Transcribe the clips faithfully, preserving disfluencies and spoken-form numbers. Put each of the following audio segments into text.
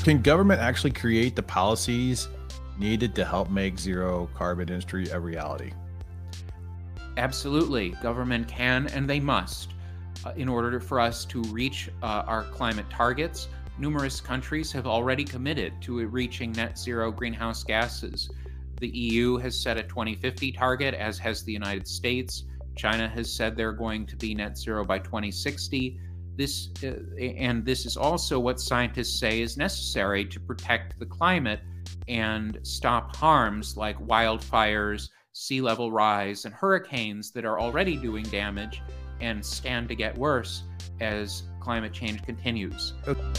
Can government actually create the policies needed to help make zero carbon industry a reality? Absolutely. Government can and they must. Uh, in order for us to reach uh, our climate targets, numerous countries have already committed to reaching net zero greenhouse gases. The E U has set a twenty fifty target, as has the United States. China has said they're going to be net zero by twenty sixty. This, uh, and this is also what scientists say is necessary to protect the climate and stop harms like wildfires, sea level rise, and hurricanes that are already doing damage and stand to get worse as climate change continues.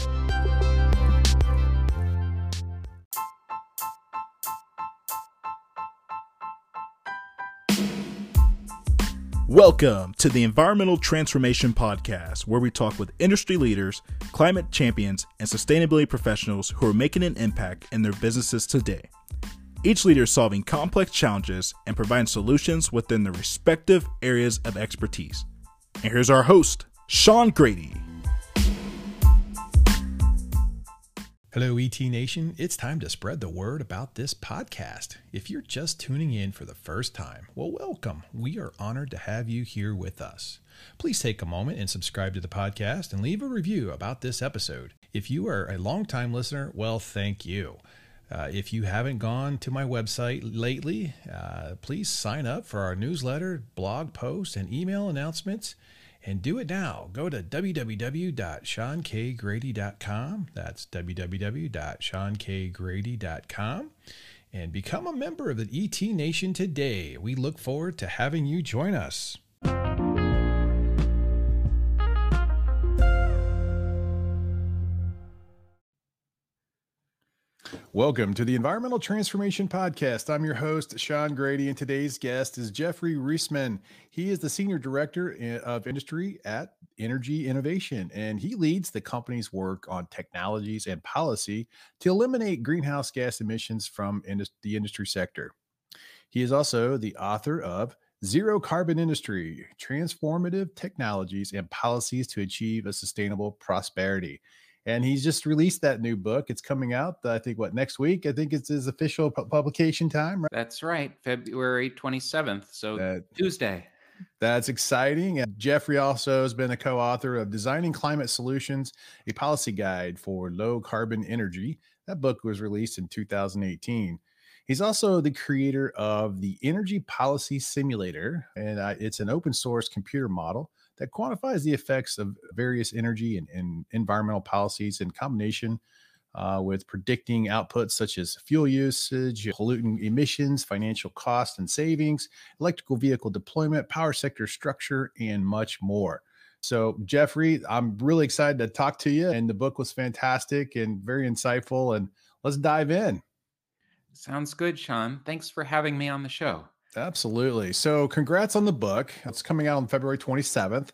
Welcome to the Environmental Transformation Podcast, where we talk with industry leaders, climate champions, and sustainability professionals who are making an impact in their businesses today. Each leader is solving complex challenges and providing solutions within their respective areas of expertise. And here's our host, Sean Grady. Hello, E T Nation. It's time to spread the word about this podcast. If you're just tuning in for the first time, well, welcome. We are honored to have you here with us. Please take a moment and subscribe to the podcast and leave a review about this episode. If you are a longtime listener, well, thank you. Uh, if you haven't gone to my website lately, uh, please sign up for our newsletter, blog posts, and email announcements. And do it now. Go to w w w dot sean k grady dot com. That's w w w dot sean k grady dot com. And become a member of the E T Nation today. We look forward to having you join us. Welcome to the Environmental Transformation Podcast. I'm your host, Sean Grady, and today's guest is Jeffrey Reisman. He is the Senior Director of Industry at Energy Innovation, and he leads the company's work on technologies and policy to eliminate greenhouse gas emissions from indus- the industry sector. He is also the author of Zero Carbon Industry, Transformative Technologies and Policies to Achieve a Sustainable Prosperity. And he's just released that new book. It's coming out, I think, what, next week? I think it's his official pu- publication time, right? That's right, February twenty-seventh, so Uh, Tuesday. That's exciting. And Jeffrey also has been a co-author of Designing Climate Solutions, a policy guide for low carbon energy. That book was released in two thousand eighteen. He's also the creator of the Energy Policy Simulator, and uh, it's an open source computer model that quantifies the effects of various energy and, and environmental policies in combination uh, with predicting outputs such as fuel usage, pollutant emissions, financial cost and savings, electrical vehicle deployment, power sector structure, and much more. So, Jeffrey, I'm really excited to talk to you, and the book was fantastic and very insightful, and let's dive in. Sounds good, Sean. Thanks for having me on the show. Absolutely. So congrats on the book. It's coming out on February twenty-seventh.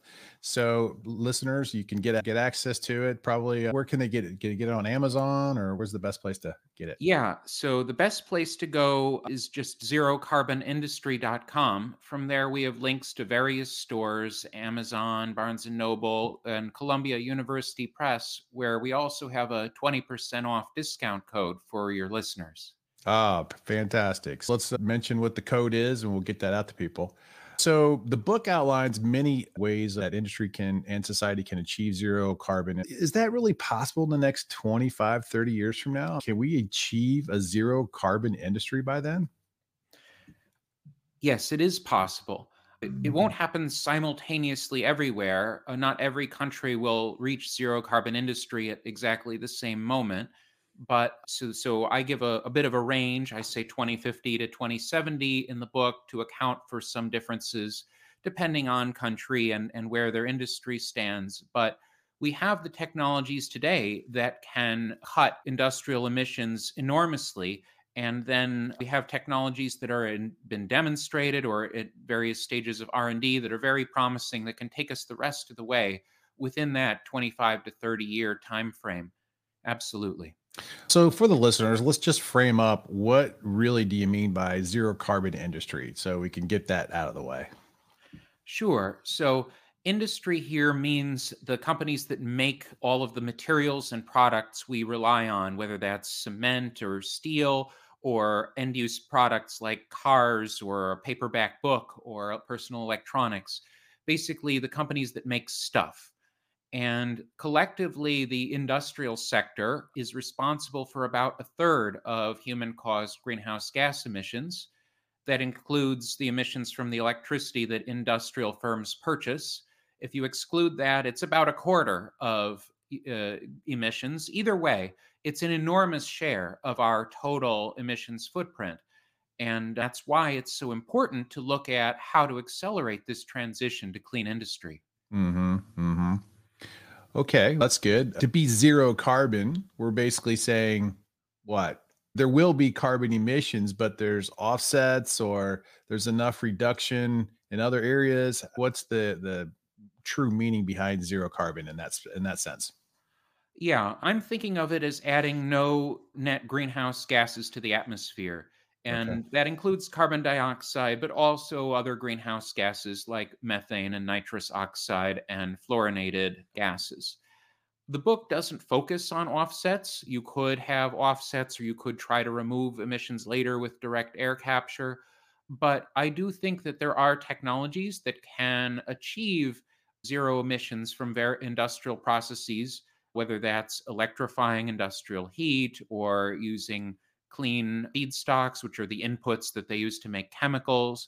So listeners, you can get get access to it. Probably, uh, where can they get it? Get, get it on Amazon, or where's the best place to get it? Yeah, so the best place to go is just zero carbon industry dot com. From there, we have links to various stores, Amazon, Barnes and Noble, and Columbia University Press, where we also have a twenty percent off discount code for your listeners. Ah, fantastic. So let's mention what the code is, and we'll get that out to people. So the book outlines many ways that industry can and society can achieve zero carbon. Is that really possible in the next twenty-five, thirty years from now? Can we achieve a zero carbon industry by then? Yes, it is possible. It, it won't happen simultaneously everywhere. Uh, not every country will reach zero carbon industry at exactly the same moment. But so, so I give a, a bit of a range. I say twenty fifty to twenty seventy in the book to account for some differences depending on country and, and where their industry stands. But we have the technologies today that can cut industrial emissions enormously. And then we have technologies that are in, been demonstrated or at various stages of R and D that are very promising that can take us the rest of the way within that twenty-five to thirty year time frame. Absolutely. So for the listeners, let's just frame up, what really do you mean by zero carbon industry, so we can get that out of the way? Sure. So Industry here means the companies that make all of the materials and products we rely on, whether that's cement or steel or end use products like cars or a paperback book or personal electronics. Basically, the companies that make stuff. And collectively, the industrial sector is responsible for about a third of human caused greenhouse gas emissions. That includes the emissions from the electricity that industrial firms purchase. If you exclude that, it's about a quarter of uh, emissions. Either way, it's an enormous share of our total emissions footprint. And that's why it's so important to look at how to accelerate this transition to clean industry. Mm-hmm. Mm-hmm. Okay, that's good. To be zero carbon, we're basically saying what? There will be carbon emissions, but there's offsets or there's enough reduction in other areas. What's the the true meaning behind zero carbon in that in that sense? Yeah, I'm thinking of it as adding no net greenhouse gases to the atmosphere. Okay. And that includes carbon dioxide, but also other greenhouse gases like methane and nitrous oxide and fluorinated gases. The book doesn't focus on offsets. You could have offsets or you could try to remove emissions later with direct air capture. But I do think that there are technologies that can achieve zero emissions from ver- industrial processes, whether that's electrifying industrial heat or using clean feedstocks, which are the inputs that they use to make chemicals.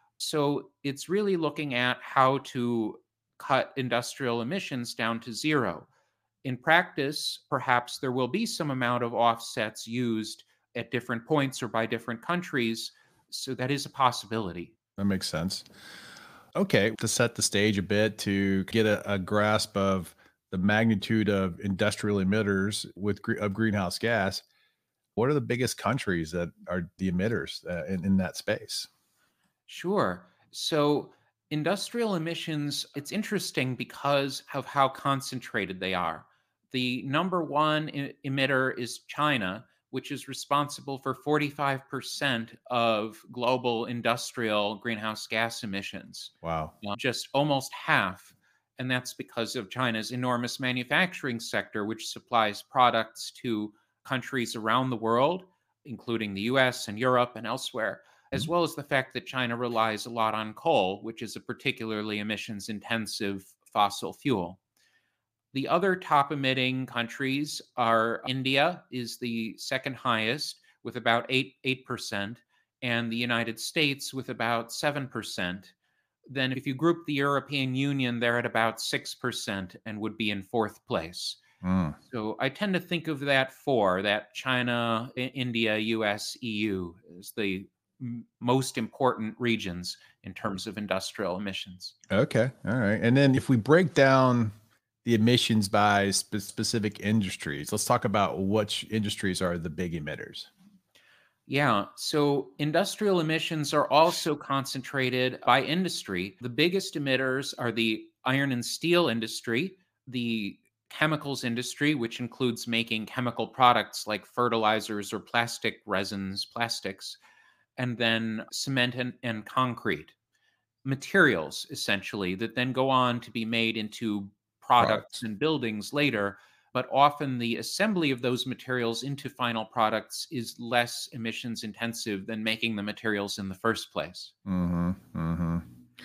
So it's really looking at how to cut industrial emissions down to zero. In practice, perhaps there will be some amount of offsets used at different points or by different countries. So that is a possibility. That makes sense. Okay, to set the stage a bit, to get a, a grasp of the magnitude of industrial emitters with gre- of greenhouse gas, what are the biggest countries that are the emitters uh, in, in that space? Sure. So industrial emissions, it's interesting because of how concentrated they are. The number one e- emitter is China, which is responsible for forty-five percent of global industrial greenhouse gas emissions, Wow. uh, just almost half. And that's because of China's enormous manufacturing sector, which supplies products to countries around the world, including the U S and Europe and elsewhere, as well as the fact that China relies a lot on coal, which is a particularly emissions intensive fossil fuel. The other top emitting countries are India is the second highest with about eight, 8%, and the United States with about seven percent. Then if you group the European Union, they're at about six percent and would be in fourth place. Mm. So I tend to think of that four, that China, I- India, U S, E U, as the m- most important regions in terms of industrial emissions. Okay. All right. And then if we break down the emissions by spe- specific industries, let's talk about which industries are the big emitters. Yeah, so industrial emissions are also concentrated by industry. The biggest emitters are the iron and steel industry, the chemicals industry, which includes making chemical products like fertilizers or plastic resins, plastics, and then cement and, and concrete. Materials, essentially, that then go on to be made into products Products. and buildings later. But often the assembly of those materials into final products is less emissions intensive than making the materials in the first place. Mm-hmm. Mm-hmm.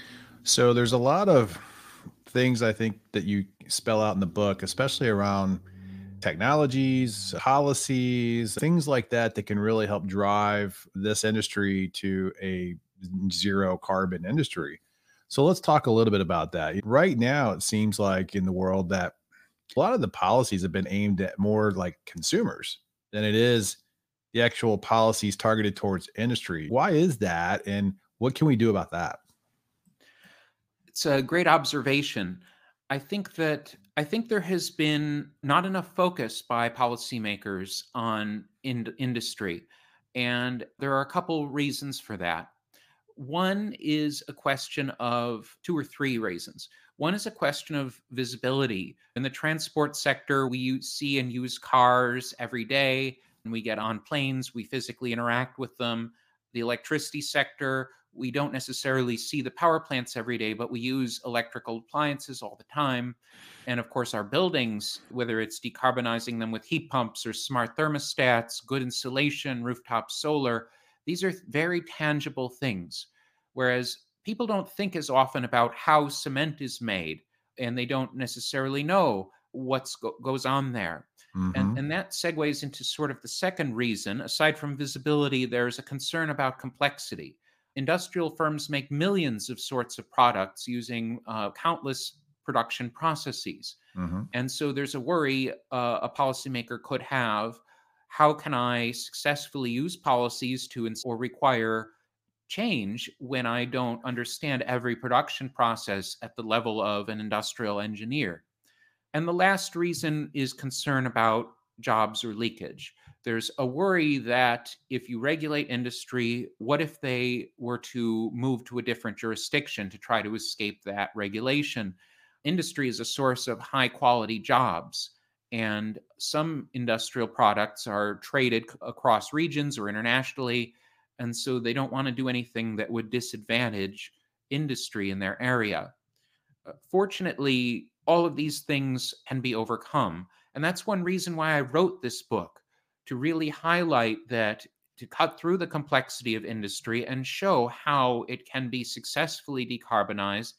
So there's a lot of things I think that you spell out in the book, especially around technologies, policies, things like that that can really help drive this industry to a zero carbon industry. So let's talk a little bit about that. Right now, it seems like in the world that a lot of the policies have been aimed at more like consumers than it is the actual policies targeted towards industry. Why is that? And what can we do about that? It's a great observation. I think that I think there has been not enough focus by policymakers on in- industry, and there are a couple reasons for that. One is a question of two or three reasons. One is a question of visibility. In the transport sector, we use, see and use cars every day, and we get on planes, we physically interact with them. The electricity sector, We don't necessarily see the power plants every day, but we use electrical appliances all the time. And of course, our buildings, whether it's decarbonizing them with heat pumps or smart thermostats, good insulation, rooftop solar, these are very tangible things. Whereas people don't think as often about how cement is made, and they don't necessarily know what go- goes on there. And, Mm-hmm. and that segues into sort of the second reason. Aside from visibility, there's a concern about complexity. Industrial firms make millions of sorts of products using uh, countless production processes. Mm-hmm. And so there's a worry uh, a policymaker could have. How can I successfully use policies to ins- or require change when I don't understand every production process at the level of an industrial engineer? And the last reason is concern about jobs or leakage. There's a worry that if you regulate industry, what if they were to move to a different jurisdiction to try to escape that regulation? Industry is a source of high quality jobs, and some industrial products are traded c- across regions or internationally. And so they don't want to do anything that would disadvantage industry in their area. Uh, Fortunately, all of these things can be overcome. And that's one reason why I wrote this book, to really highlight that, to cut through the complexity of industry and show how it can be successfully decarbonized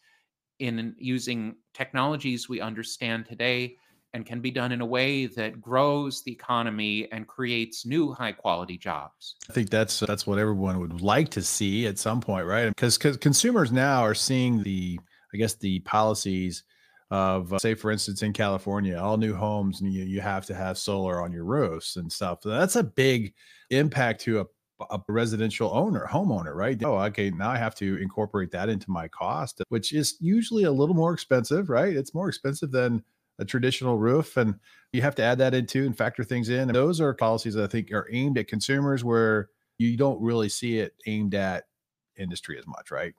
in using technologies we understand today, and can be done in a way that grows the economy and creates new high quality jobs. I think that's that's what everyone would like to see at some point, right? Because because consumers now are seeing the, I guess, the policies of, uh, say, for instance, in California, all new homes, and you, you have to have solar on your roofs and stuff. So that's a big impact to a, a residential owner, homeowner, right? Oh, okay, now I have to incorporate that into my cost, which is usually a little more expensive, right? It's more expensive than a traditional roof, and you have to add that into and factor things in. And those are policies that I think are aimed at consumers, where you don't really see it aimed at industry as much, right?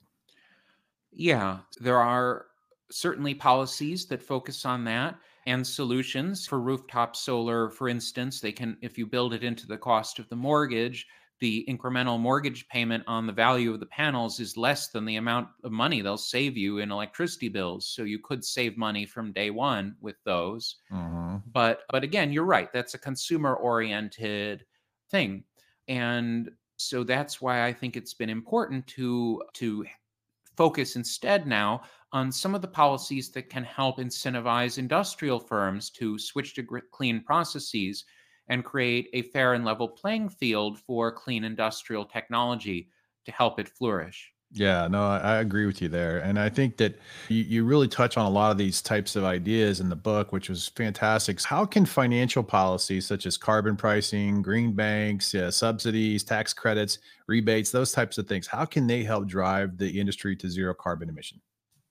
Yeah, there are certainly policies that focus on that, and solutions for rooftop solar. For instance, they can, if you build it into the cost of the mortgage, the incremental mortgage payment on the value of the panels is less than the amount of money they'll save you in electricity bills. So you could save money from day one with those. Mm-hmm. But but again, you're right. That's a consumer oriented thing. And so that's why I think it's been important to to focus instead now on some of the policies that can help incentivize industrial firms to switch to gr- clean processes and create a fair and level playing field for clean industrial technology to help it flourish. Yeah, no, I, I agree with you there. And I think that you, you really touch on a lot of these types of ideas in the book, which was fantastic. How can financial policies such as carbon pricing, green banks, uh, subsidies, tax credits, rebates, those types of things, how can they help drive the industry to zero carbon emission?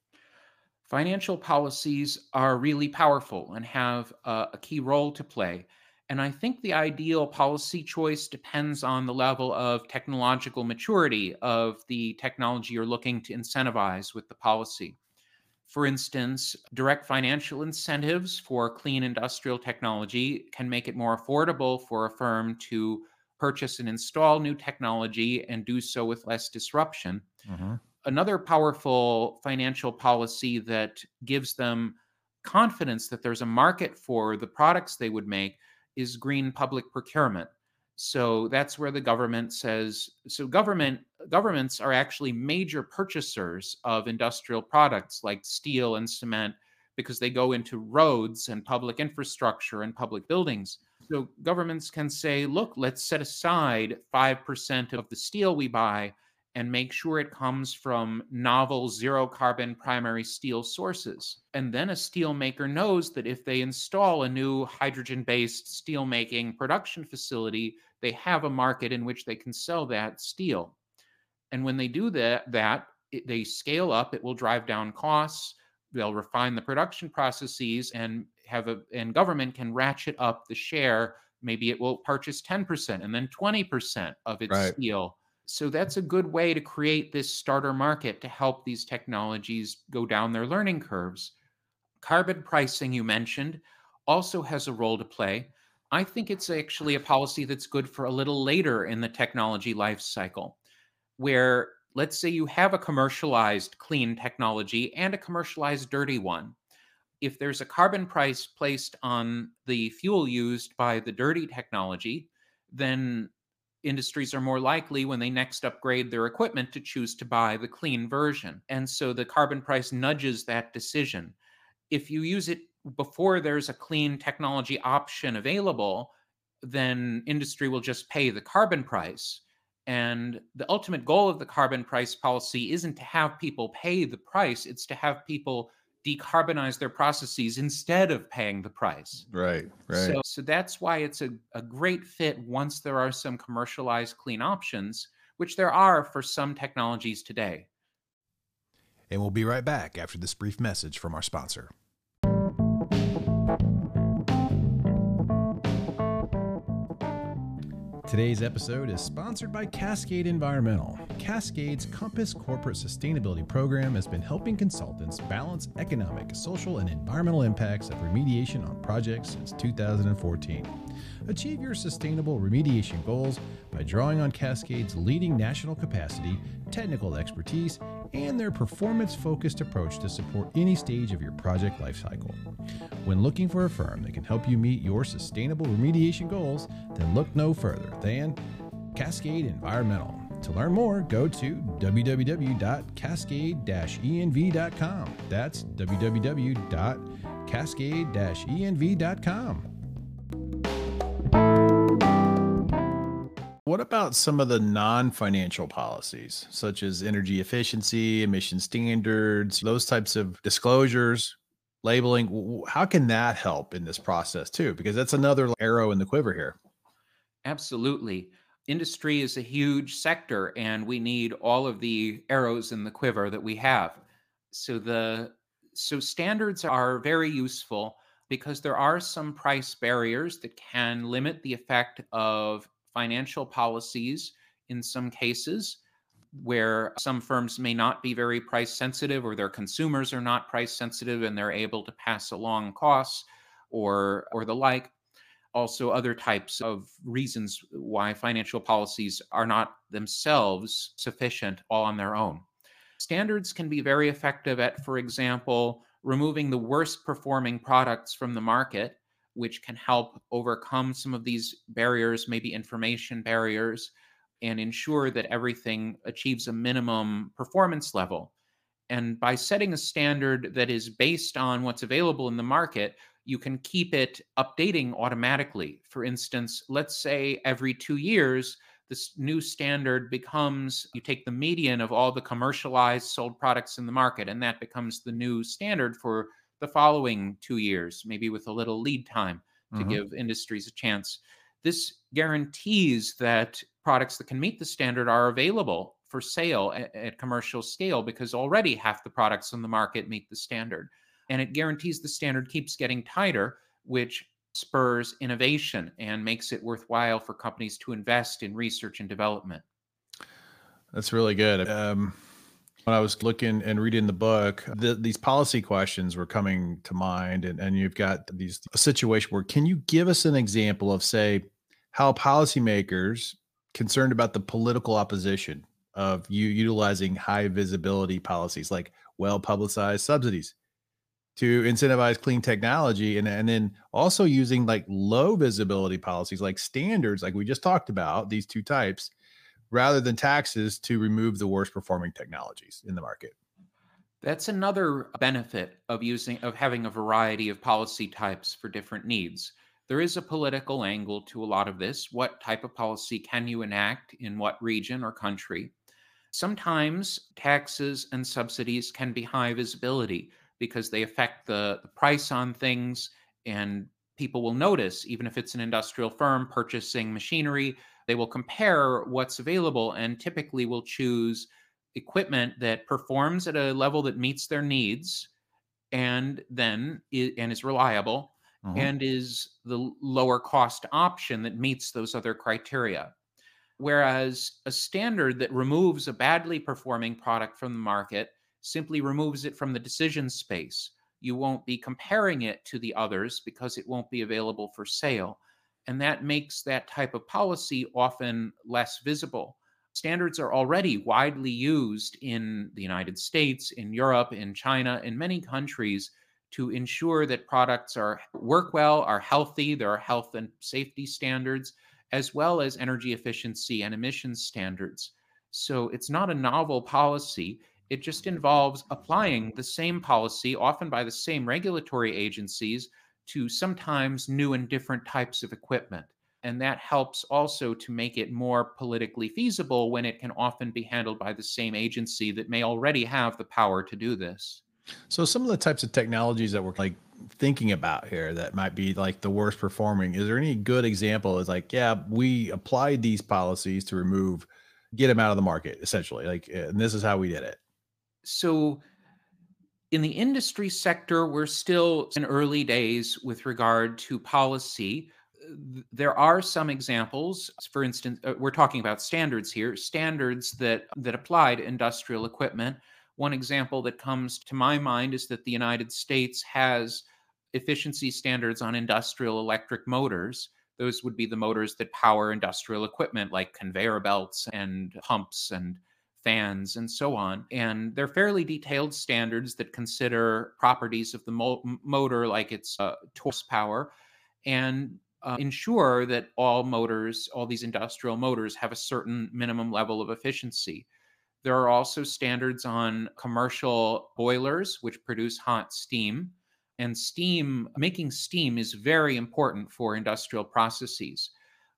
Financial policies are really powerful and have a, a key role to play. And I think the ideal policy choice depends on the level of technological maturity of the technology you're looking to incentivize with the policy. For instance, direct financial incentives for clean industrial technology can make it more affordable for a firm to purchase and install new technology and do so with less disruption. Mm-hmm. Another powerful financial policy that gives them confidence that there's a market for the products they would make is green public procurement. So that's where the government says, so government governments are actually major purchasers of industrial products like steel and cement, because they go into roads and public infrastructure and public buildings. So governments can say, look, let's set aside five percent of the steel we buy and make sure it comes from novel zero carbon primary steel sources. And then a steel maker knows that if they install a new hydrogen based steel making production facility, they have a market in which they can sell that steel. And when they do that, that it, they scale up, it will drive down costs. They'll refine the production processes and have a, and government can ratchet up the share. Maybe it will purchase ten percent and then twenty percent of its Right. steel. So that's a good way to create this starter market to help these technologies go down their learning curves. Carbon pricing, you mentioned, also has a role to play. I think it's actually a policy that's good for a little later in the technology life cycle, where Let's say you have a commercialized clean technology and a commercialized dirty one. If there's a carbon price placed on the fuel used by the dirty technology, then industries are more likely when they next upgrade their equipment to choose to buy the clean version. And so the carbon price nudges that decision. If you use it before there's a clean technology option available, then industry will just pay the carbon price. And the ultimate goal of the carbon price policy isn't to have people pay the price, it's to have people decarbonize their processes instead of paying the price. Right, right. So, so that's why it's a, a great fit once there are some commercialized clean options, which there are for some technologies today. And we'll be right back after this brief message from our sponsor. Today's episode is sponsored by Cascade Environmental. Cascade's Compass Corporate Sustainability Program has been helping consultants balance economic, social, and environmental impacts of remediation on projects since two thousand fourteen. Achieve your sustainable remediation goals by drawing on Cascade's leading national capacity, technical expertise, and their performance-focused approach to support any stage of your project lifecycle. When looking for a firm that can help you meet your sustainable remediation goals, then look no further than Cascade Environmental. To learn more, go to w w w dot cascade dash e n v dot com. That's w w w dot cascade dash e n v dot com. What about some of the non-financial policies, such as energy efficiency, emission standards, those types of disclosures, labeling? How can that help in this process too? Because that's another arrow in the quiver here. Absolutely. Industry is a huge sector, and we need all of the arrows in the quiver that we have. So the so standards are very useful because there are some price barriers that can limit the effect of financial policies in some cases, where some firms may not be very price sensitive, or their consumers are not price sensitive and they're able to pass along costs or or the like. Also, other types of reasons why financial policies are not themselves sufficient all on their own. Standards can be very effective at, for example, removing the worst performing products from the market, which can help overcome some of these barriers, maybe information barriers, and ensure that everything achieves a minimum performance level. And by setting a standard that is based on what's available in the market, you can keep it updating automatically. For instance, let's say every two years, this new standard becomes, you take the median of all the commercialized sold products in the market, and that becomes the new standard for the following two years, maybe with a little lead time to mm-hmm. give industries a chance. This guarantees that products that can meet the standard are available for sale at, at commercial scale, because already half the products on the market meet the standard. And it guarantees the standard keeps getting tighter, which spurs innovation and makes it worthwhile for companies to invest in research and development. That's really good. Um, when I was looking and reading the book, the, these policy questions were coming to mind, and, and you've got these a situation where, can you give us an example of, say, how policymakers concerned about the political opposition of you utilizing high visibility policies like well-publicized subsidies to incentivize clean technology, and, and then also using like low visibility policies like standards, like we just talked about, these two types, rather than taxes to remove the worst performing technologies in the market? That's another benefit of using of having a variety of policy types for different needs. There is a political angle to a lot of this. What type of policy can you enact in what region or country? Sometimes taxes and subsidies can be high visibility because they affect the, the price on things, and people will notice, even if it's an industrial firm purchasing machinery, they will compare what's available and typically will choose equipment that performs at a level that meets their needs, and then is, and is reliable, uh-huh. and is the lower cost option that meets those other criteria. Whereas a standard that removes a badly performing product from the market simply removes it from the decision space. You won't be comparing it to the others because it won't be available for sale. And that makes that type of policy often less visible. Standards are already widely used in the United States, in Europe, in China, in many countries to ensure that products are work well, are healthy. There are health and safety standards, as well as energy efficiency and emissions standards. So it's not a novel policy. It just involves applying the same policy, often by the same regulatory agencies, to sometimes new and different types of equipment. And that helps also to make it more politically feasible when it can often be handled by the same agency that may already have the power to do this. So some of the types of technologies that we're like thinking about here that might be like the worst performing, is there any good example? Is like, yeah, we applied these policies to remove, get them out of the market, essentially. Like, and this is how we did it. So in the industry sector, we're still in early days with regard to policy. There are some examples. For instance, uh, we're talking about standards here, standards that, that apply to industrial equipment. One example that comes to my mind is that the United States has efficiency standards on industrial electric motors. Those would be the motors that power industrial equipment like conveyor belts and pumps and fans and so on. And they're fairly detailed standards that consider properties of the mo- motor, like its uh, horsepower, and uh, ensure that all motors, all these industrial motors, have a certain minimum level of efficiency. There are also standards on commercial boilers, which produce hot steam. And steam, making steam is very important for industrial processes.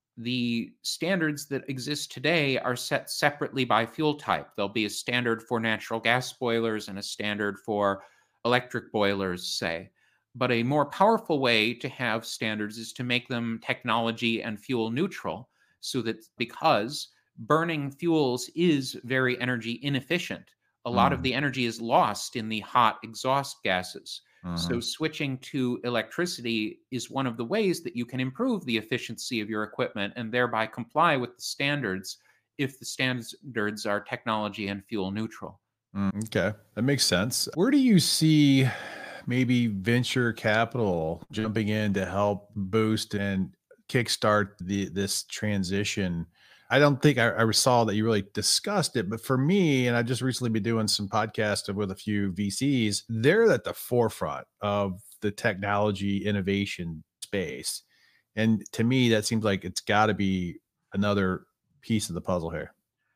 The standards that exist today are set separately by fuel type. There'll be a standard for natural gas boilers and a standard for electric boilers, say. But a more powerful way to have standards is to make them technology and fuel neutral, so that because burning fuels is very energy inefficient, a lot Mm. of the energy is lost in the hot exhaust gases. Uh-huh. So switching to electricity is one of the ways that you can improve the efficiency of your equipment and thereby comply with the standards if the standards are technology and fuel neutral. Mm, okay, that makes sense. Where do you see maybe venture capital jumping in to help boost and kickstart the this transition? I don't think I, I saw that you really discussed it, but for me, and I just recently been doing some podcasts with a few V Cs, they're at the forefront of the technology innovation space. And to me, that seems like it's got to be another piece of the puzzle here.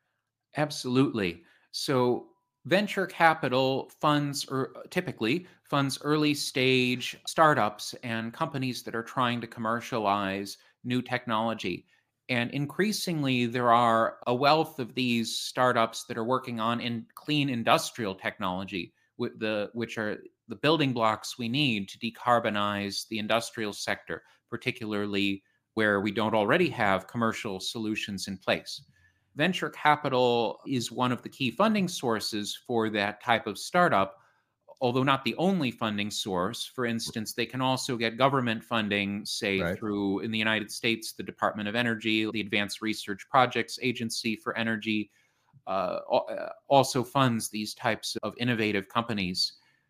Absolutely. So venture capital funds, or typically funds early stage startups and companies that are trying to commercialize new technology. And increasingly, there are a wealth of these startups that are working on in clean industrial technology, with the which are the building blocks we need to decarbonize the industrial sector, particularly where we don't already have commercial solutions in place. Venture capital is one of the key funding sources for that type of startup, although not the only funding source. For instance, they can also get government funding, say Right. through, in the United States, the Department of Energy, the Advanced Research Projects Agency for Energy, uh, also funds these types of innovative companies.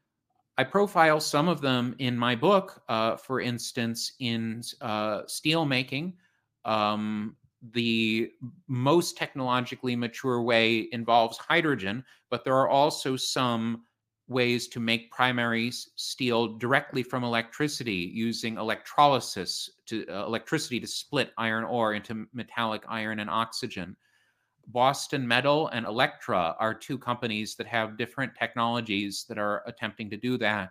I profile some of them in my book, uh, for instance, in uh, steel making. Um, the most technologically mature way involves hydrogen, but there are also some ways to make primary steel directly from electricity using electrolysis, to uh, electricity to split iron ore into metallic iron and oxygen. Boston Metal and Electra are two companies that have different technologies that are attempting to do that.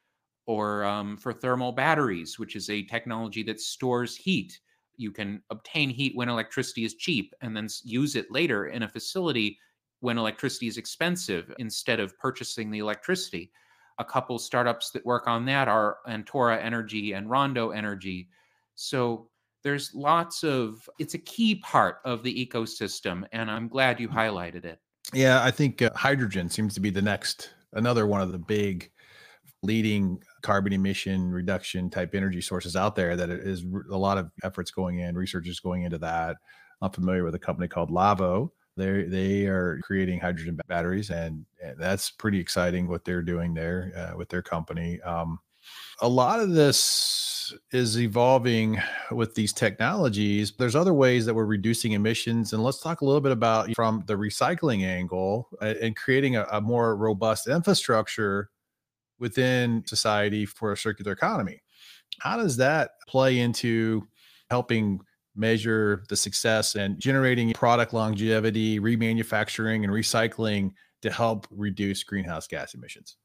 Or um, for thermal batteries, which is a technology that stores heat. You can obtain heat when electricity is cheap and then use it later in a facility when electricity is expensive instead of purchasing the electricity. A couple startups that work on that are Antora Energy and Rondo Energy. So there's lots of, it's a key part of the ecosystem, and I'm glad you highlighted it. Yeah, I think uh, hydrogen seems to be the next, another one of the big leading carbon emission reduction type energy sources out there, that is a lot of efforts going in, research is going into that. I'm familiar with a company called Lavo. They they are creating hydrogen batteries, and, and that's pretty exciting what they're doing there uh, with their company. Um, A lot of this is evolving with these technologies. There's other ways that we're reducing emissions. And let's talk a little bit about from the recycling angle uh, and creating a, a more robust infrastructure within society for a circular economy. How does that play into helping measure the success and generating product longevity, remanufacturing, and recycling to help reduce greenhouse gas emissions?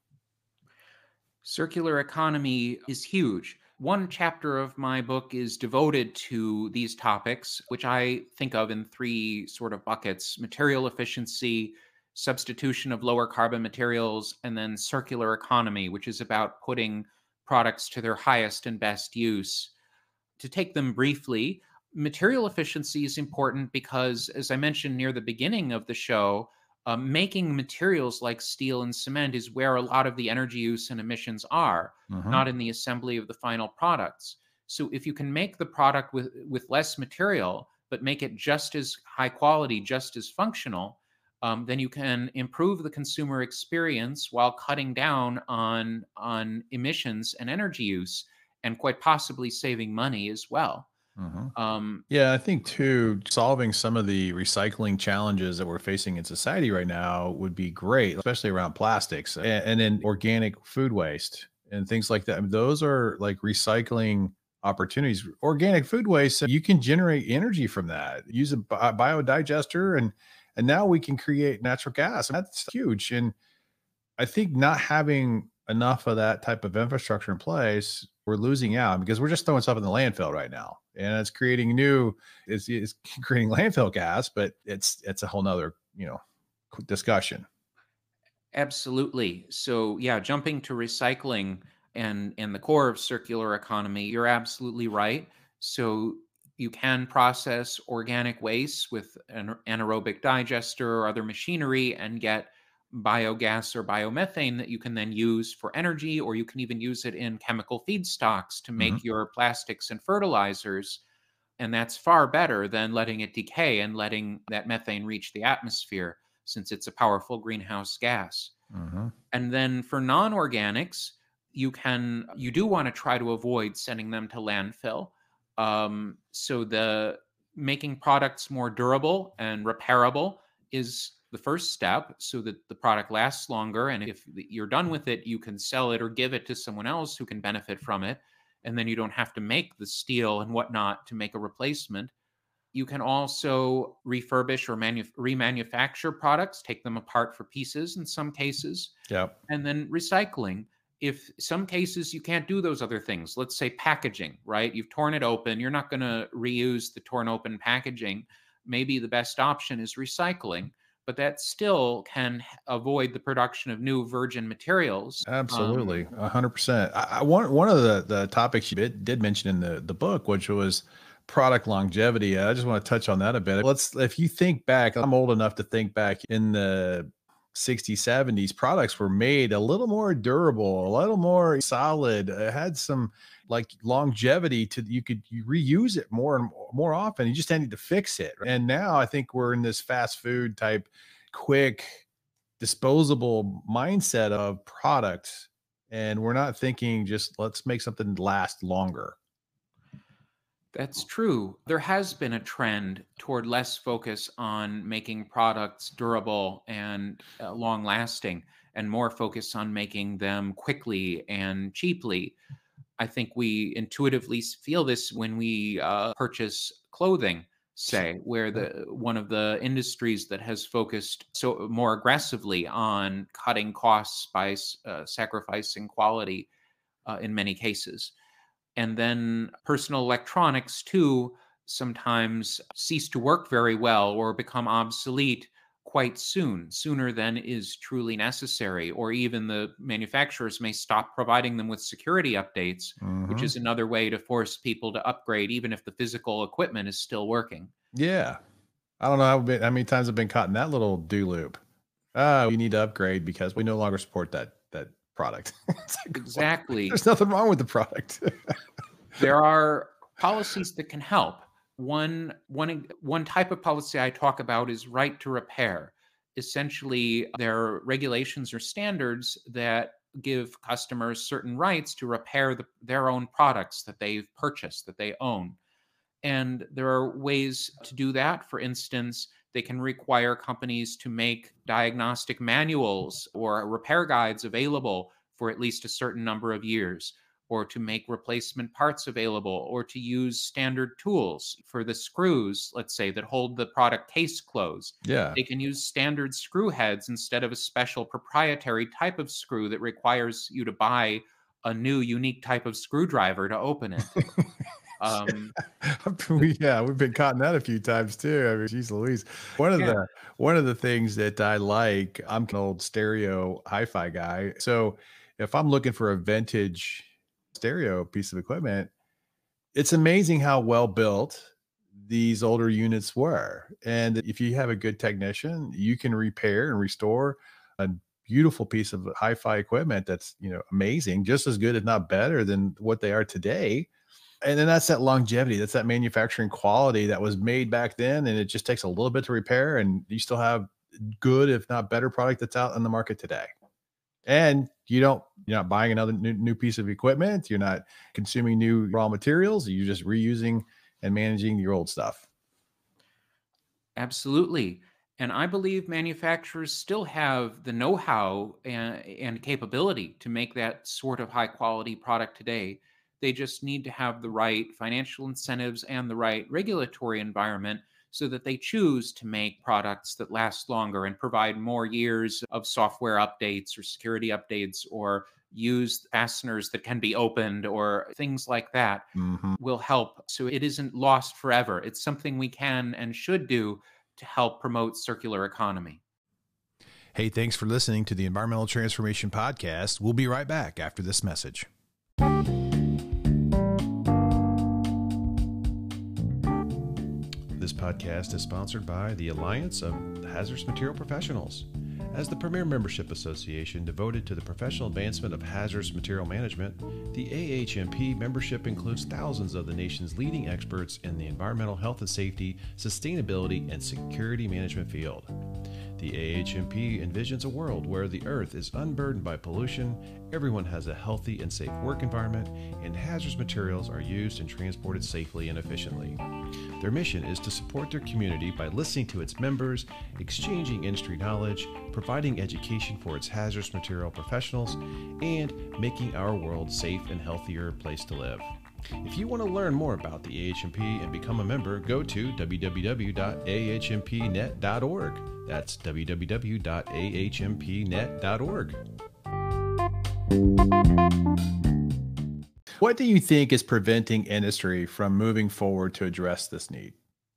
Circular economy is huge. One chapter of my book is devoted to these topics, which I think of in three sort of buckets: material efficiency, substitution of lower carbon materials, and then circular economy, which is about putting products to their highest and best use. To take them briefly, material efficiency is important because, as I mentioned near the beginning of the show, uh, making materials like steel and cement is where a lot of the energy use and emissions are, Mhm. not in the assembly of the final products. So if you can make the product with, with less material, but make it just as high quality, just as functional, um, then you can improve the consumer experience while cutting down on, on emissions and energy use, and quite possibly saving money as well. Mhm. Um, Yeah, I think too, solving some of the recycling challenges that we're facing in society right now would be great, especially around plastics and, and then organic food waste and things like that. I mean, those are like recycling opportunities. Organic food waste, you can generate energy from that. Use a bi- biodigester, and and now we can create natural gas. And that's huge. And I think not having enough of that type of infrastructure in place, we're losing out because we're just throwing stuff in the landfill right now, and it's creating new, it's, it's creating landfill gas, but it's it's a whole nother you know discussion. Absolutely. So yeah, jumping to recycling and and the core of circular economy, you're absolutely right. So you can process organic waste with an anaerobic digester or other machinery and get biogas or biomethane that you can then use for energy, or you can even use it in chemical feedstocks to Mhm. make your plastics and fertilizers. And that's far better than letting it decay and letting that methane reach the atmosphere, since it's a powerful greenhouse gas. Mhm. And then for non-organics, you can you do want to try to avoid sending them to landfill. Um, so the making products more durable and repairable is the first step, so that the product lasts longer. And if you're done with it, you can sell it or give it to someone else who can benefit from it. And then you don't have to make the steel and whatnot to make a replacement. You can also refurbish or manu- remanufacture products, take them apart for pieces in some cases, Yep. and then recycling. If some cases you can't do those other things, let's say packaging, right? You've torn it open, you're not going to reuse the torn open packaging. Maybe the best option is recycling, but that still can h- avoid the production of new virgin materials. Um, Absolutely, a hundred percent. I, I one one of the the topics you did, did mention in the the book, which was product longevity. I just want to touch on that a bit. Let's, if you think back, I'm old enough to think back in the sixties, seventies, products were made a little more durable, a little more solid. It had some like longevity to, you could you reuse it more and more often. You just needed to fix it. And now I think we're in this fast food type, quick, disposable mindset of products, and we're not thinking just let's make something last longer. That's true. There has been a trend toward less focus on making products durable and uh, long lasting, and more focus on making them quickly and cheaply. I think we intuitively s- feel this when we uh, purchase clothing, say, where Yep. the one of the industries that has focused so more aggressively on cutting costs by s- uh, sacrificing quality uh, in many cases. And then personal electronics too sometimes cease to work very well or become obsolete quite soon, sooner than is truly necessary, or even the manufacturers may stop providing them with security updates, which Mhm. is another way to force people to upgrade even if the physical equipment is still working. Yeah. I don't know how, many- how many times I've been caught in that little do loop. Ah, we need to upgrade because we no longer support that that product. It's like, what? Exactly. There's nothing wrong with the product. There are policies that can help. One, one, one type of policy I talk about is right to repair. Essentially, there are regulations or standards that give customers certain rights to repair the, their own products that they've purchased, that they own. And there are ways to do that. For instance, they can require companies to make diagnostic manuals or repair guides available for at least a certain number of years, or to make replacement parts available, or to use standard tools for the screws, let's say, that hold the product case closed. Yeah. They can use standard screw heads instead of a special proprietary type of screw that requires you to buy a new unique type of screwdriver to open it. Um, we, yeah, we've been caught in that a few times too. I mean, geez Louise. One of Yeah. the one of the things that I like, I'm an old stereo hi-fi guy. So if I'm looking for a vintage stereo piece of equipment, it's amazing how well built these older units were. And if you have a good technician, you can repair and restore a beautiful piece of hi-fi equipment that's, you know, amazing, just as good, if not better than what they are today. And then that's that longevity. That's that manufacturing quality that was made back then. And it just takes a little bit to repair, and you still have good, if not better, product that's out in the market today. And you don't, you're not buying another new, new piece of equipment. You're not consuming new raw materials. You're just reusing and managing your old stuff. Absolutely. And I believe manufacturers still have the know-how and, and capability to make that sort of high quality product today. They just need to have the right financial incentives and the right regulatory environment so that they choose to make products that last longer and provide more years of software updates or security updates, or use fasteners that can be opened, or things like that. Mm-hmm. Will help so it isn't lost forever. It's something we can and should do to help promote circular economy. Hey, thanks for listening to the Environmental Transformation Podcast. We'll be right back after this message. This podcast is sponsored by the Alliance of Hazardous Material Professionals. As the premier membership association devoted to the professional advancement of hazardous material management, the A H M P membership includes thousands of the nation's leading experts in the environmental health and safety, sustainability, and security management field. The A H M P envisions a world where the earth is unburdened by pollution, everyone has a healthy and safe work environment, and hazardous materials are used and transported safely and efficiently. Their mission is to support their community by listening to its members, exchanging industry knowledge, providing education for its hazardous material professionals, and making our world a safe and healthier place to live. If you want to learn more about the A H M P and become a member, go to w w w dot a h m p net dot org. That's w w w dot a h m p net dot org. What do you think is preventing industry from moving forward to address this need?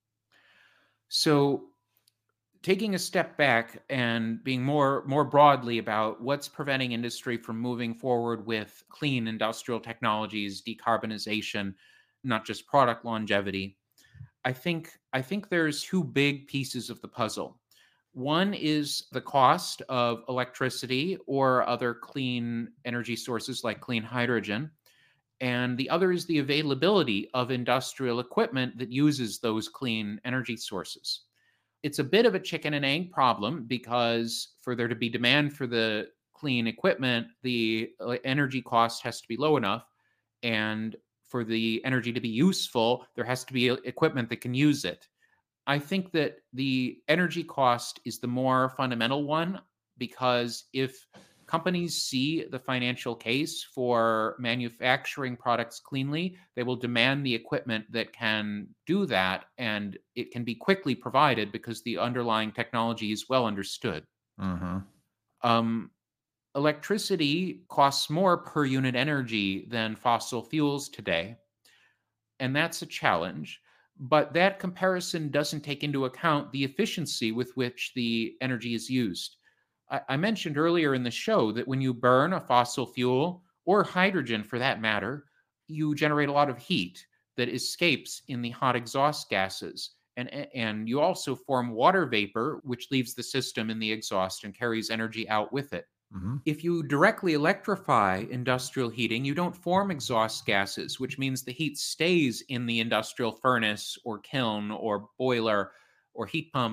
So, taking a step back and being more more broadly about what's preventing industry from moving forward with clean industrial technologies, decarbonization, not just product longevity, I think I think there's two big pieces of the puzzle. One is the cost of electricity or other clean energy sources like clean hydrogen. And the other is the availability of industrial equipment that uses those clean energy sources. It's a bit of a chicken and egg problem, because for there to be demand for the clean equipment, the energy cost has to be low enough. And for the energy to be useful, there has to be equipment that can use it. I think that the energy cost is the more fundamental one, because if companies see the financial case for manufacturing products cleanly, they will demand the equipment that can do that, and it can be quickly provided because the underlying technology is well understood. Mm-hmm. Um, electricity costs more per unit energy than fossil fuels today, and that's a challenge. But that comparison doesn't take into account the efficiency with which the energy is used. I mentioned earlier in the show that when you burn a fossil fuel, or hydrogen for that matter, you generate a lot of heat that escapes in the hot exhaust gases. And, and you also form water vapor, which leaves the system in the exhaust and carries energy out with it. Mm-hmm. If you directly electrify industrial heating, you don't form exhaust gases, which means the heat stays in the industrial furnace or kiln or boiler or heat pump,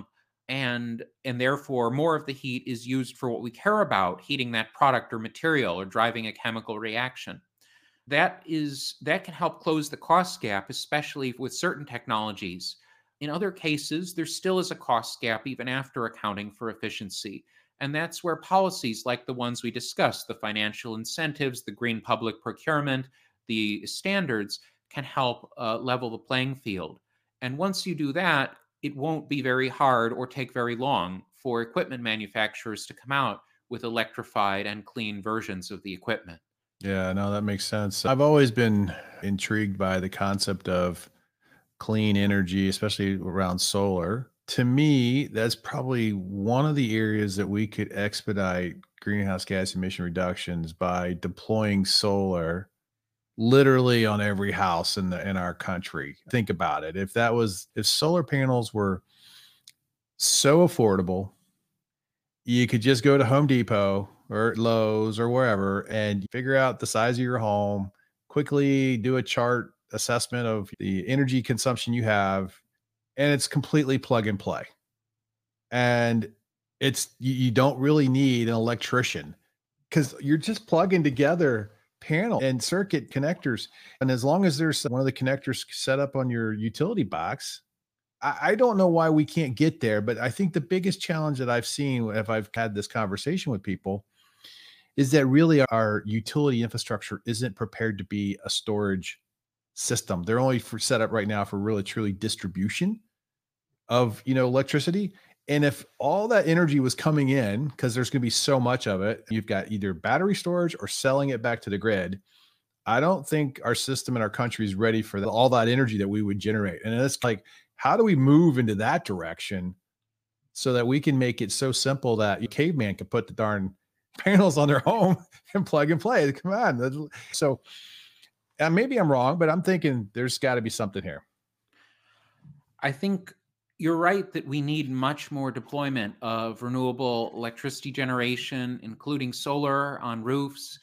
and and therefore more of the heat is used for what we care about, heating that product or material or driving a chemical reaction. That is that can help close the cost gap, especially with certain technologies. In other cases, there still is a cost gap even after accounting for efficiency. And that's where policies like the ones we discussed, the financial incentives, the green public procurement, the standards, can help uh, level the playing field. And once you do that, it won't be very hard or take very long for equipment manufacturers to come out with electrified and clean versions of the equipment. Yeah, no, that makes sense. I've always been intrigued by the concept of clean energy, especially around solar. To me, that's probably one of the areas that we could expedite greenhouse gas emission reductions by deploying solar literally on every house in the in our country. Think about it. If that was if solar panels were so affordable, you could just go to Home Depot or Lowe's or wherever and figure out the size of your home, quickly do a chart assessment of the energy consumption you have, and it's completely plug and play. And it's you, you don't really need an electrician because you're just plugging together panel and circuit connectors. And as long as there's one of the connectors set up on your utility box, I, I don't know why we can't get there. But I think the biggest challenge that I've seen if I've had this conversation with people is that really our utility infrastructure isn't prepared to be a storage system. They're only for set up right now for really truly distribution of, you know, electricity. And if all that energy was coming in, because there's going to be so much of it, you've got either battery storage or selling it back to the grid. I don't think our system in our country is ready for the, all that energy that we would generate. And it's like, how do we move into that direction so that we can make it so simple that a caveman can put the darn panels on their home and plug and play? Come on. So uh, maybe I'm wrong, but I'm thinking there's got to be something here. I think you're right that we need much more deployment of renewable electricity generation, including solar on roofs.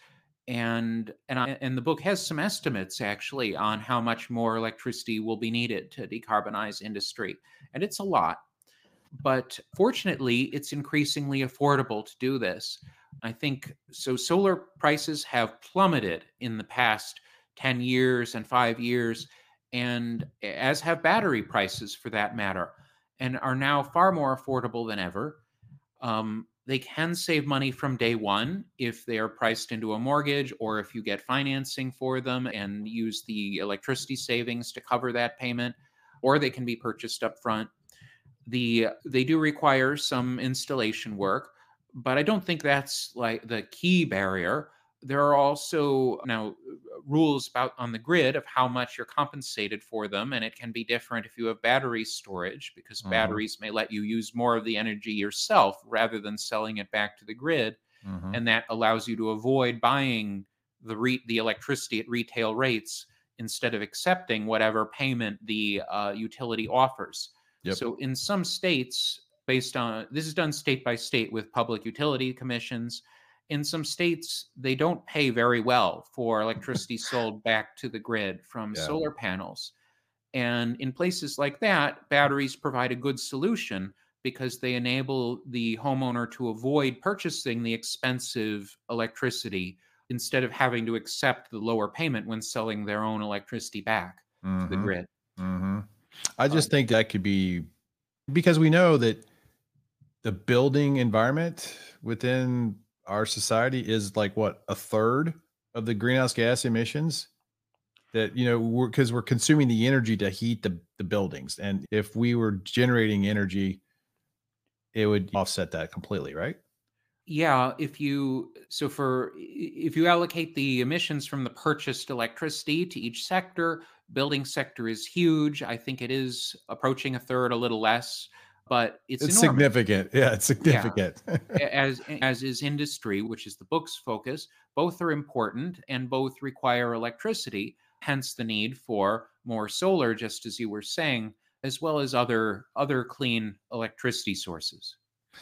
And and, I, and the book has some estimates actually on how much more electricity will be needed to decarbonize industry. And it's a lot. But fortunately, it's increasingly affordable to do this. I think so. Solar prices have plummeted in the past ten years and five years, and as have battery prices for that matter, and are now far more affordable than ever. Um, they can save money from day one if they are priced into a mortgage or if you get financing for them and use the electricity savings to cover that payment, or they can be purchased up front. The, they do require some installation work, but I don't think that's like the key barrier. There are also now rules about on the grid of how much you're compensated for them, and it can be different if you have battery storage, because mm-hmm. batteries may let you use more of the energy yourself rather than selling it back to the grid, mm-hmm. and that allows you to avoid buying the re- the electricity at retail rates instead of accepting whatever payment the uh, utility offers. Yep. So in some states, based on this is done state by state with public utility commissions. In some states, they don't pay very well for electricity sold back to the grid from yeah. solar panels. And in places like that, batteries provide a good solution because they enable the homeowner to avoid purchasing the expensive electricity instead of having to accept the lower payment when selling their own electricity back mm-hmm. to the grid. Mm-hmm. I just um, think that could be, because we know that the building environment within our society is like what, a third of the greenhouse gas emissions that, you know, we're, cause we're consuming the energy to heat the, the buildings. And if we were generating energy, it would offset that completely. Right. Yeah. If you, so for, if you allocate the emissions from the purchased electricity to each sector, building sector is huge. I think it is approaching a third, a little less. But it's, it's significant. Yeah, it's significant. Yeah. as as is industry, which is the book's focus. Both are important and both require electricity, hence the need for more solar, just as you were saying, as well as other other clean electricity sources.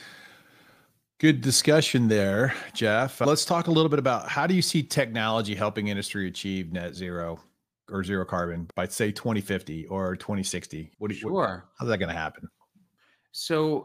Good discussion there, Jeff. Let's talk a little bit about how do you see technology helping industry achieve net zero or zero carbon by, say, twenty fifty or twenty sixty? What do you, sure. what, how's that going to happen? So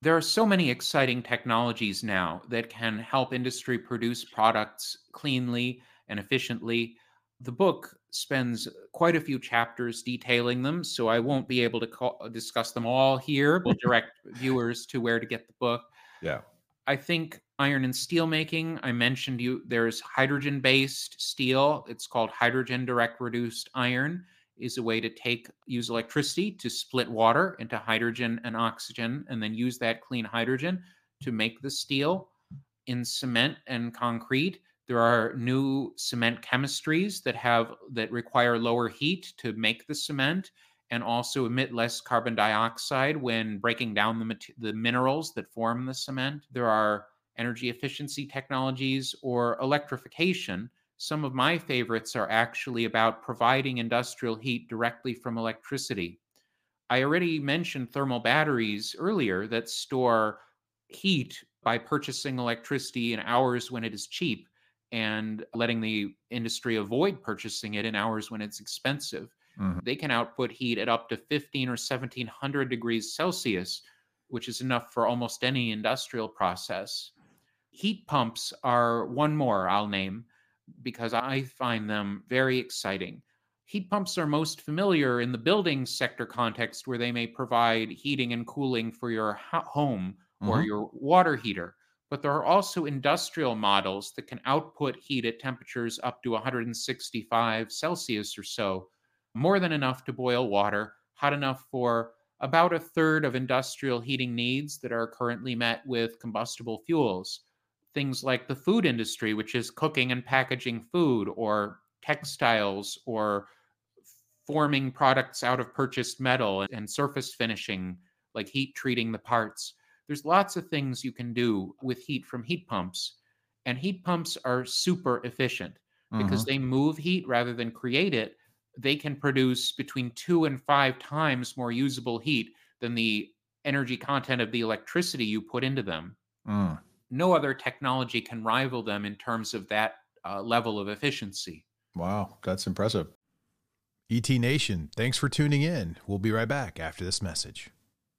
There are so many exciting technologies now that can help industry produce products cleanly and efficiently. The book spends quite a few chapters detailing them, so I won't be able to call, discuss them all here. We'll direct viewers to where to get the book. Yeah. I think iron and steel making, I mentioned you, there's hydrogen-based steel. It's called hydrogen direct reduced iron, is a way to take, use electricity to split water into hydrogen and oxygen, and then use that clean hydrogen to make the steel. In cement and concrete, there are new cement chemistries that have, that require lower heat to make the cement, and also emit less carbon dioxide when breaking down the, the minerals that form the cement. There are energy efficiency technologies or electrification. Some of my favorites are actually about providing industrial heat directly from electricity. I already mentioned thermal batteries earlier that store heat by purchasing electricity in hours when it is cheap and letting the industry avoid purchasing it in hours when it's expensive. Mm-hmm. They can output heat at up to fifteen or seventeen hundred degrees Celsius, which is enough for almost any industrial process. Heat pumps are one more I'll name because I find them very exciting. Heat pumps are most familiar in the building sector context, where they may provide heating and cooling for your home or mm-hmm. your water heater. But there are also industrial models that can output heat at temperatures up to one hundred sixty-five Celsius or so, more than enough to boil water, hot enough for about a third of industrial heating needs that are currently met with combustible fuels. Things like the food industry, which is cooking and packaging food, or textiles, or forming products out of purchased metal, and surface finishing, like heat treating the parts. There's lots of things you can do with heat from heat pumps. And heat pumps are super efficient mm-hmm. because they move heat rather than create it. They can produce between two and five times more usable heat than the energy content of the electricity you put into them. Mm. No other technology can rival them in terms of that uh, level of efficiency. Wow, that's impressive. E T Nation, thanks for tuning in. We'll be right back after this message.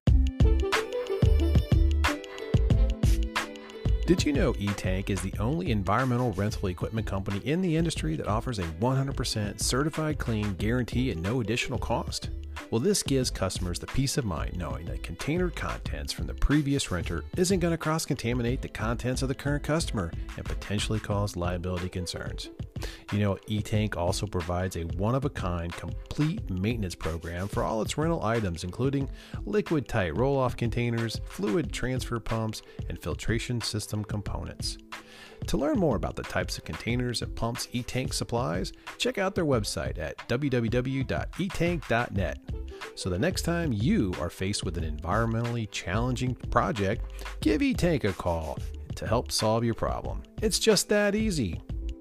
Did you know E-Tank is the only environmental rental equipment company in the industry that offers a one hundred percent certified clean guarantee at no additional cost? Well, this gives customers the peace of mind knowing that container contents from the previous renter isn't going to cross-contaminate the contents of the current customer and potentially cause liability concerns. You know, E-Tank also provides a one-of-a-kind complete maintenance program for all its rental items, including liquid-tight roll-off containers, fluid transfer pumps, and filtration system components. To learn more about the types of containers and pumps E-Tank supplies, check out their website at w w w dot e tank dot net. So the next time you are faced with an environmentally challenging project, give E-Tank a call to help solve your problem. It's just that easy.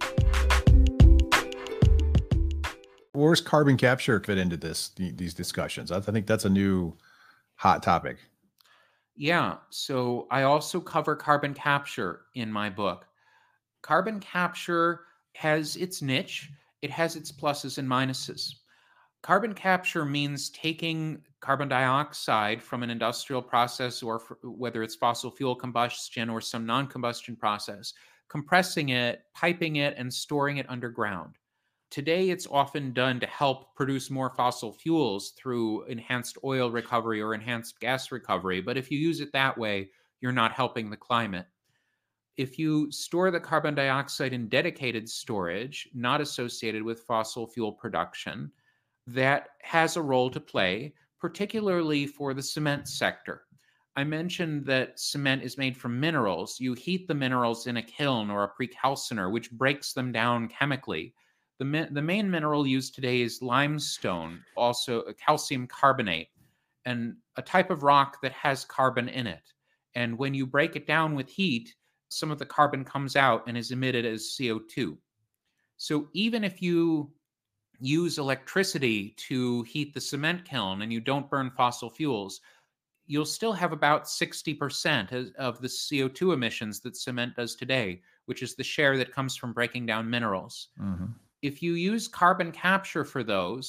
Where's carbon capture fit into this, these discussions? I think that's a new hot topic. Yeah, so I also cover carbon capture in my book. Carbon capture has its niche. It has its pluses and minuses. Carbon capture means taking carbon dioxide from an industrial process, or for, whether it's fossil fuel combustion or some non-combustion process, compressing it, piping it, and storing it underground. Today, it's often done to help produce more fossil fuels through enhanced oil recovery or enhanced gas recovery. But if you use it that way, you're not helping the climate. If you store the carbon dioxide in dedicated storage, not associated with fossil fuel production, that has a role to play, particularly for the cement sector. I mentioned that cement is made from minerals. You heat the minerals in a kiln or a precalciner, which breaks them down chemically. The, mi- the main mineral used today is limestone, also a calcium carbonate, and a type of rock that has carbon in it. And when you break it down with heat, some of the carbon comes out and is emitted as C O two. So even if you use electricity to heat the cement kiln and you don't burn fossil fuels, you'll still have about sixty percent of the C O two emissions that cement does today, which is the share that comes from breaking down minerals. Mm-hmm. If you use carbon capture for those,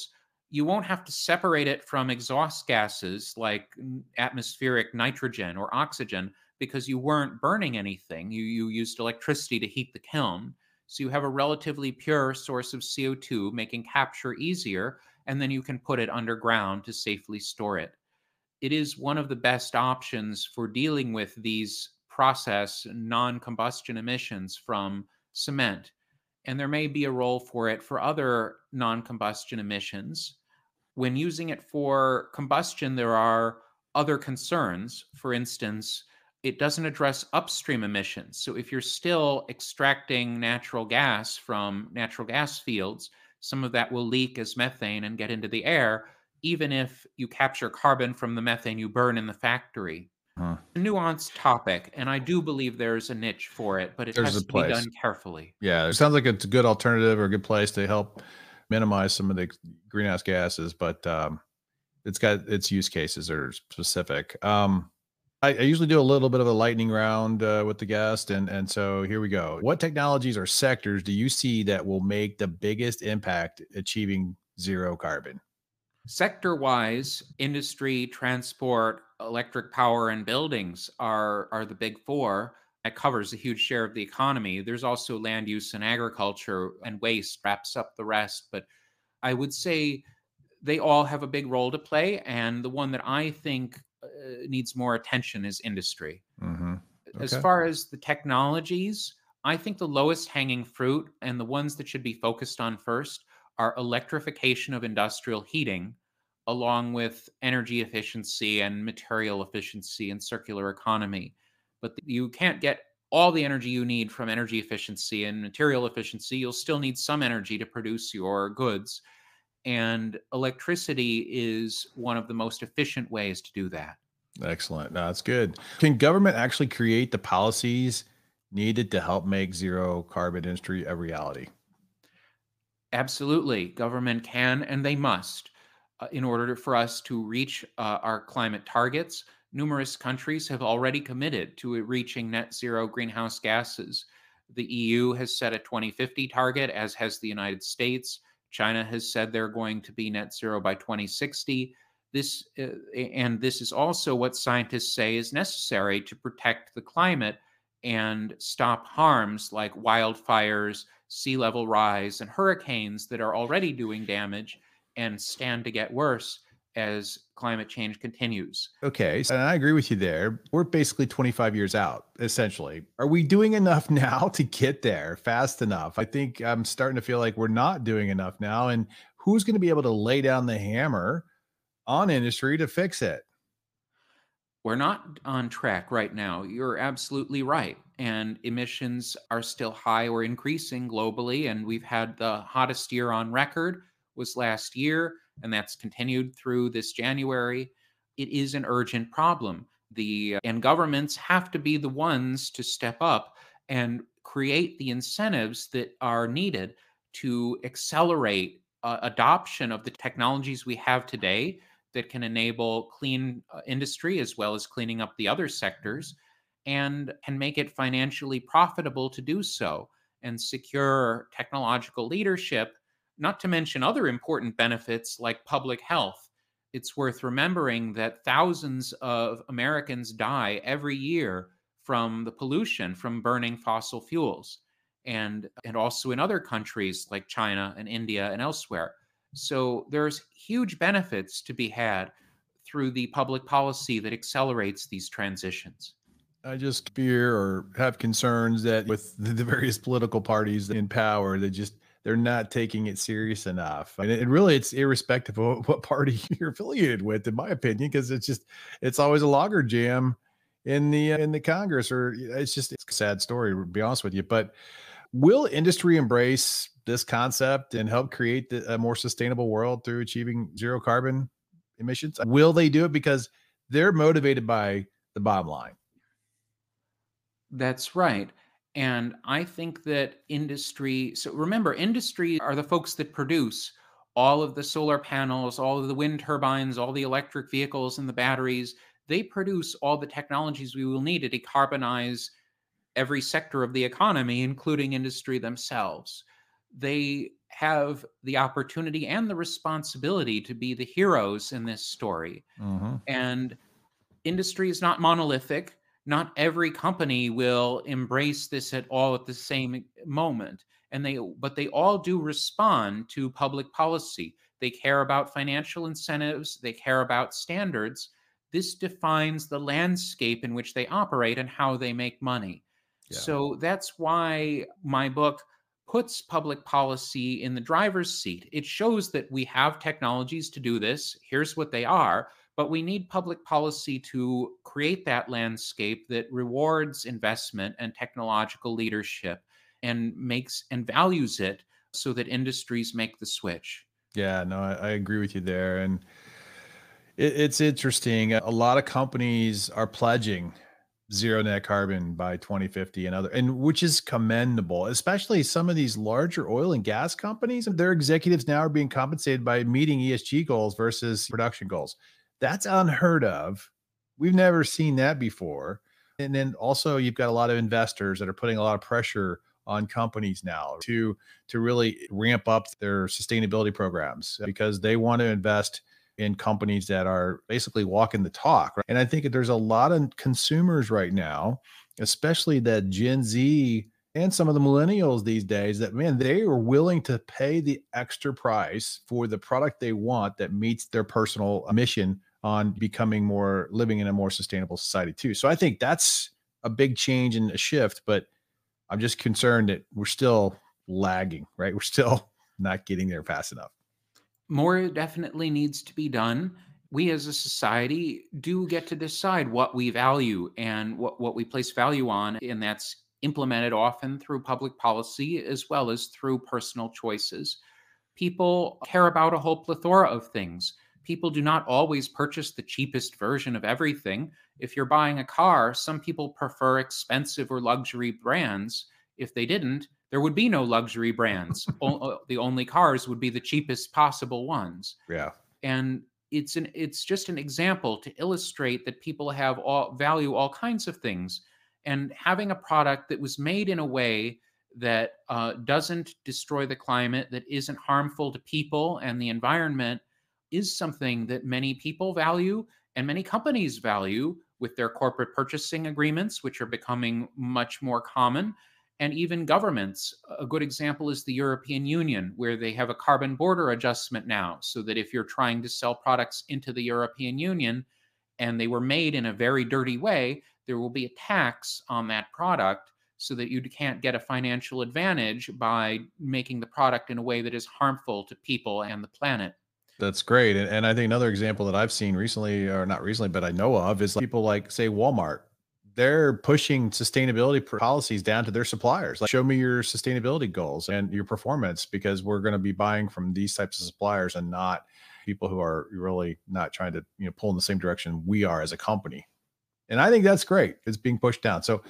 you won't have to separate it from exhaust gases like atmospheric nitrogen or oxygen because you weren't burning anything. You, you used electricity to heat the kiln. So you have a relatively pure source of C O two, making capture easier, and then you can put it underground to safely store it. It is one of the best options for dealing with these process non-combustion emissions from cement. And there may be a role for it for other non-combustion emissions. When using it for combustion, there are other concerns. For instance, it doesn't address upstream emissions. So if you're still extracting natural gas from natural gas fields, some of that will leak as methane and get into the air, even if you capture carbon from the methane you burn in the factory. Huh. A nuanced topic, and I do believe there's a niche for it, but it There's has a to be place. done carefully. Yeah, it sounds like it's a good alternative or a good place to help minimize some of the greenhouse gases, but um, it's got its use cases are specific. Um, I, I usually do a little bit of a lightning round uh, with the guest, and and so here we go. What technologies or sectors do you see that will make the biggest impact achieving zero carbon? Sector-wise, industry, transport, electric power, and buildings are, are the big four. That covers a huge share of the economy. There's also land use and agriculture, and waste wraps up the rest. But I would say they all have a big role to play. And the one that I think uh, needs more attention is industry. Mm-hmm. As Okay. far as the technologies, I think the lowest hanging fruit and the ones that should be focused on first are electrification of industrial heating, along with energy efficiency and material efficiency and circular economy. But you can't get all the energy you need from energy efficiency and material efficiency. You'll still need some energy to produce your goods. And electricity is one of the most efficient ways to do that. Excellent. No, that's good. Can government actually create the policies needed to help make zero carbon industry a reality? Absolutely. Government can and they must. Uh, in order for us to reach uh, our climate targets, numerous countries have already committed to reaching net zero greenhouse gases. The E U has set a twenty fifty target, as has the United States. China has said they're going to be net zero by twenty sixty. This uh, and this is also what scientists say is necessary to protect the climate and stop harms like wildfires, sea level rise, and hurricanes that are already doing damage and stand to get worse as climate change continues. Okay. And I agree with you there. We're basically twenty-five years out, essentially. Are we doing enough now to get there fast enough? I think I'm starting to feel like we're not doing enough now. And who's going to be able to lay down the hammer on industry to fix it? We're not on track right now. You're absolutely right. And emissions are still high or increasing globally. And we've had the hottest year on record was last year, and that's continued through this January. It is an urgent problem. The and governments have to be the ones to step up and create the incentives that are needed to accelerate uh, adoption of the technologies we have today that can enable clean uh, industry as well as cleaning up the other sectors, and can make it financially profitable to do so and secure technological leadership, not to mention other important benefits like public health. It's worth remembering that thousands of Americans die every year from the pollution from burning fossil fuels, and, and also in other countries like China and India and elsewhere. So there's huge benefits to be had through the public policy that accelerates these transitions. I just fear or have concerns that with the various political parties in power, they just they're not taking it serious enough. And it, really, it's irrespective of what party you're affiliated with, in my opinion, because it's just it's always a logger jam in the in the Congress, or it's just it's a sad story, to be honest with you. But will industry embrace this concept and help create the, a more sustainable world through achieving zero carbon emissions? Will they do it because they're motivated by the bottom line? That's right. And I think that industry, so remember, industry are the folks that produce all of the solar panels, all of the wind turbines, all the electric vehicles and the batteries. They produce all the technologies we will need to decarbonize every sector of the economy, including industry themselves. They have the opportunity and the responsibility to be the heroes in this story. Mm-hmm. And industry is not monolithic. Not every company will embrace this at all at the same moment. And they, but they all do respond to public policy. They care about financial incentives. They care about standards. This defines the landscape in which they operate and how they make money. Yeah. So that's why my book puts public policy in the driver's seat. It shows that we have technologies to do this. Here's what they are. But we need public policy to create that landscape that rewards investment and technological leadership and makes and values it so that industries make the switch. Yeah, no, I, I agree with you there. And it, it's interesting. A lot of companies are pledging zero net carbon by twenty fifty and other, and which is commendable, especially some of these larger oil and gas companies. Their executives now are being compensated by meeting E S G goals versus production goals. That's unheard of. We've never seen that before. And then also you've got a lot of investors that are putting a lot of pressure on companies now to, to really ramp up their sustainability programs because they want to invest in companies that are basically walking the talk. Right? And I think there's a lot of consumers right now, especially that Gen Z and some of the millennials these days, that, man, they are willing to pay the extra price for the product they want that meets their personal mission on becoming more, living in a more sustainable society too. So I think that's a big change and a shift, but I'm just concerned that we're still lagging, right? We're still not getting there fast enough. More definitely needs to be done. We as a society do get to decide what we value and what, what we place value on, and that's implemented often through public policy as well as through personal choices. People care about a whole plethora of things. People do not always purchase the cheapest version of everything. If you're buying a car, some people prefer expensive or luxury brands. If they didn't, there would be no luxury brands. o- the only cars would be the cheapest possible ones. Yeah. And it's an it's just an example to illustrate that people have all value all kinds of things. And having a product that was made in a way that uh, doesn't destroy the climate, that isn't harmful to people and the environment, is something that many people value and many companies value with their corporate purchasing agreements, which are becoming much more common, and even governments. A good example is the European Union, where they have a carbon border adjustment now, so that if you're trying to sell products into the European Union and they were made in a very dirty way, there will be a tax on that product so that you can't get a financial advantage by making the product in a way that is harmful to people and the planet. That's great. And, and I think another example that I've seen recently, or not recently, but I know of, is like people like, say, Walmart. They're pushing sustainability policies down to their suppliers. Like, show me your sustainability goals and your performance, because we're going to be buying from these types of suppliers and not people who are really not trying to, you know, pull in the same direction we are as a company. And I think that's great. It's being pushed down. So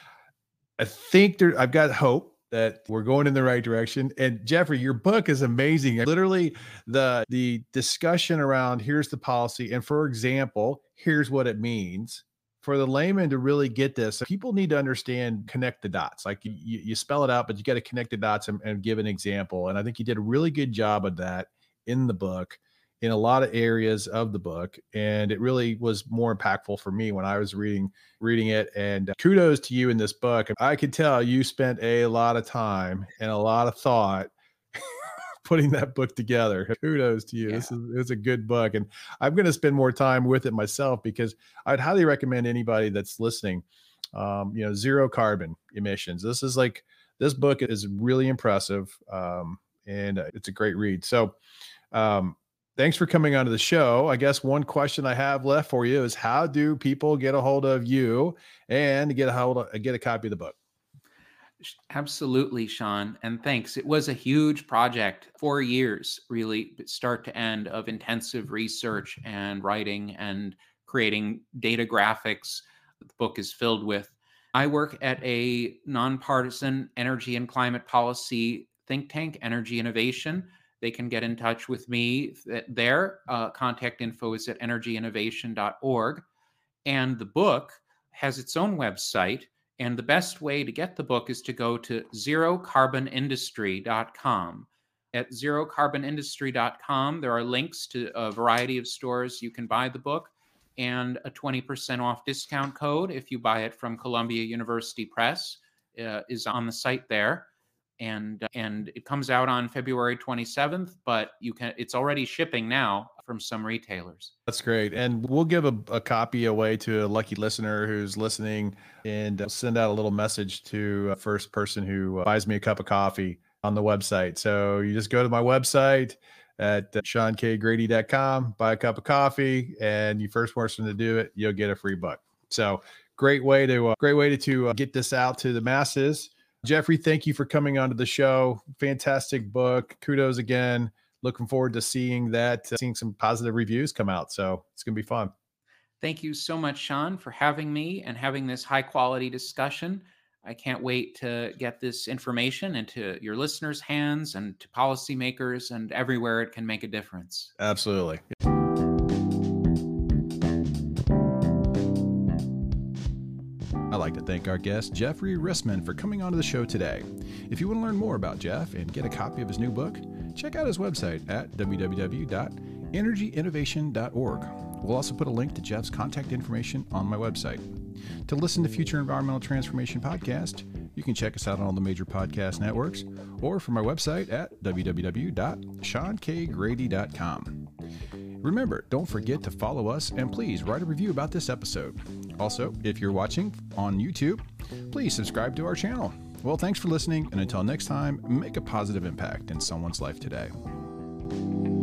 I think there, I've got hope that we're going in the right direction. And Jeffrey, your book is amazing. Literally the, the discussion around here's the policy. And for example, here's what it means. For the layman to really get this, people need to understand, connect the dots. Like you, you spell it out, but you got to connect the dots and, and give an example. And I think you did a really good job of that in the book, in a lot of areas of the book. And it really was more impactful for me when I was reading, reading it. And kudos to you in this book. I could tell you spent a lot of time and a lot of thought putting that book together. Kudos to you. Yeah. This is it's a good book. And I'm going to spend more time with it myself, because I'd highly recommend anybody that's listening, um, you know, zero carbon emissions. This is like, this book is really impressive. Um, and it's a great read. So, um, thanks for coming onto the show. I guess one question I have left for you is, how do people get a hold of you and get a hold of, get a copy of the book? Absolutely, Sean. And thanks. It was a huge project, four years, really, start to end, of intensive research and writing and creating data graphics that the book is filled with. I work at a nonpartisan energy and climate policy think tank, Energy Innovation. They can get in touch with me there. Uh, contact info is at energy innovation dot org. And the book has its own website. And the best way to get the book is to go to zero carbon industry dot com. at zero carbon industry dot com. There are links to a variety of stores you can buy the book, and a twenty percent off discount code if you buy it from Columbia University Press uh, is on the site there. And and it comes out on February twenty-seventh, but you can it's already shipping now from some retailers. That's great. And we'll give a, a copy away to a lucky listener who's listening, and send out a little message to a first person who buys me a cup of coffee on the website. So you just go to my website at sean k grady dot com, buy a cup of coffee, and you first person to do it, you'll get a free book. So great way to uh, great way to, to uh, get this out to the masses. Jeffrey, thank you for coming onto the show. Fantastic book. Kudos again. Looking forward to seeing that, uh, seeing some positive reviews come out. So it's going to be fun. Thank you so much, Sean, for having me and having this high quality discussion. I can't wait to get this information into your listeners' hands and to policymakers and everywhere it can make a difference. Absolutely. I'd like to thank our guest, Jeffrey Rissman, for coming onto the show today. If you want to learn more about Jeff and get a copy of his new book, check out his website at w w w dot energy innovation dot org. We'll also put a link to Jeff's contact information on my website. To listen to future Environmental Transformation Podcast, you can check us out on all the major podcast networks or from our website at w w w dot sean k grady dot com. Remember, don't forget to follow us and please write a review about this episode. Also, if you're watching on YouTube, please subscribe to our channel. Well, thanks for listening, and until next time, make a positive impact in someone's life today.